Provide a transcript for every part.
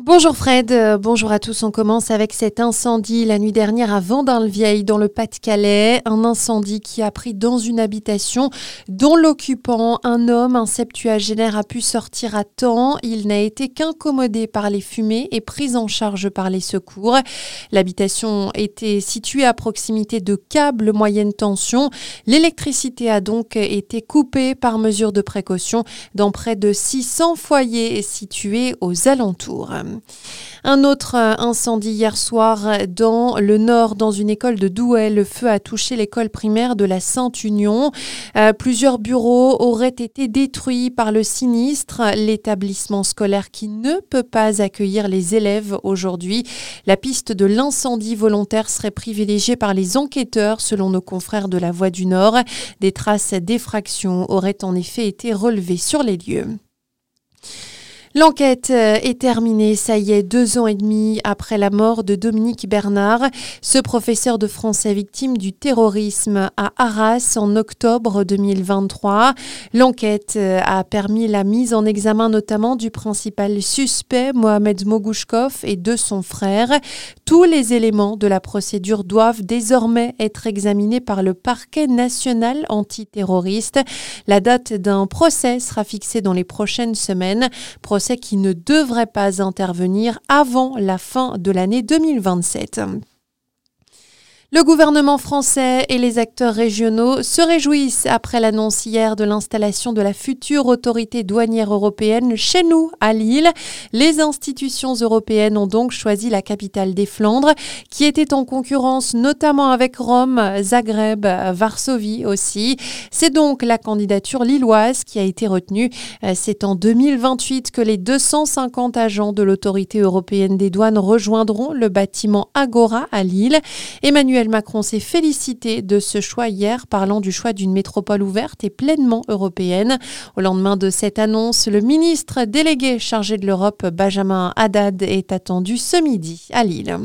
Bonjour Fred, bonjour à tous. On commence avec cet incendie la nuit dernière à Vendin-le-Vieil dans le Pas-de-Calais. Un incendie qui a pris dans une habitation dont l'occupant, un homme, un septuagénaire, a pu sortir à temps. Il n'a été qu'incommodé par les fumées et pris en charge par les secours. L'habitation était située à proximité de câbles moyenne tension. L'électricité a donc été coupée par mesure de précaution dans près de 600 foyers situés aux alentours. Un autre incendie hier soir dans le nord, dans une école de Douai. Le feu a touché l'école primaire de la Sainte-Union. Plusieurs bureaux auraient été détruits par le sinistre. L'établissement scolaire qui ne peut pas accueillir les élèves aujourd'hui. La piste de l'incendie volontaire serait privilégiée par les enquêteurs, selon nos confrères de la Voix du Nord. Des traces d'effraction auraient en effet été relevées sur les lieux. L'enquête est terminée, ça y est, 2 ans et demi après la mort de Dominique Bernard, ce professeur de français victime du terrorisme à Arras en octobre 2023. L'enquête a permis la mise en examen notamment du principal suspect, Mohamed Mogouchkov, et de son frère. Tous les éléments de la procédure doivent désormais être examinés par le parquet national antiterroriste. La date d'un procès sera fixée dans les prochaines semaines. Procès qui ne devrait pas intervenir avant la fin de l'année 2027. Le gouvernement français et les acteurs régionaux se réjouissent après l'annonce hier de l'installation de la future autorité douanière européenne chez nous, à Lille. Les institutions européennes ont donc choisi la capitale des Flandres, qui était en concurrence notamment avec Rome, Zagreb, Varsovie aussi. C'est donc la candidature lilloise qui a été retenue. C'est en 2028 que les 250 agents de l'autorité européenne des douanes rejoindront le bâtiment Agora à Lille. Emmanuel Macron s'est félicité de ce choix hier, parlant du choix d'une métropole ouverte et pleinement européenne. Au lendemain de cette annonce, le ministre délégué chargé de l'Europe, Benjamin Haddad, est attendu ce midi à Lille.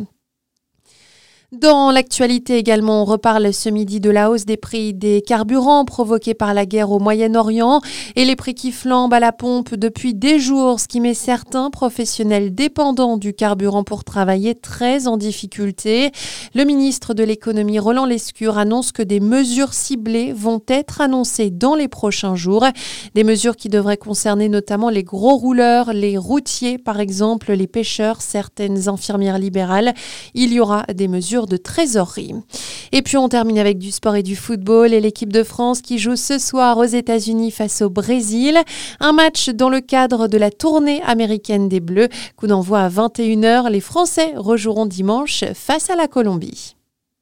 Dans l'actualité également, on reparle ce midi de la hausse des prix des carburants provoquée par la guerre au Moyen-Orient et les prix qui flambent à la pompe depuis des jours, ce qui met certains professionnels dépendants du carburant pour travailler très en difficulté. Le ministre de l'économie Roland Lescure annonce que des mesures ciblées vont être annoncées dans les prochains jours. Des mesures qui devraient concerner notamment les gros rouleurs, les routiers par exemple, les pêcheurs, certaines infirmières libérales. Il y aura des mesures de trésorerie. Et puis on termine avec du sport et du football et l'équipe de France qui joue ce soir aux États-Unis face au Brésil. Un match dans le cadre de la tournée américaine des Bleus. Coup d'envoi à 21h. Les Français rejoueront dimanche face à la Colombie.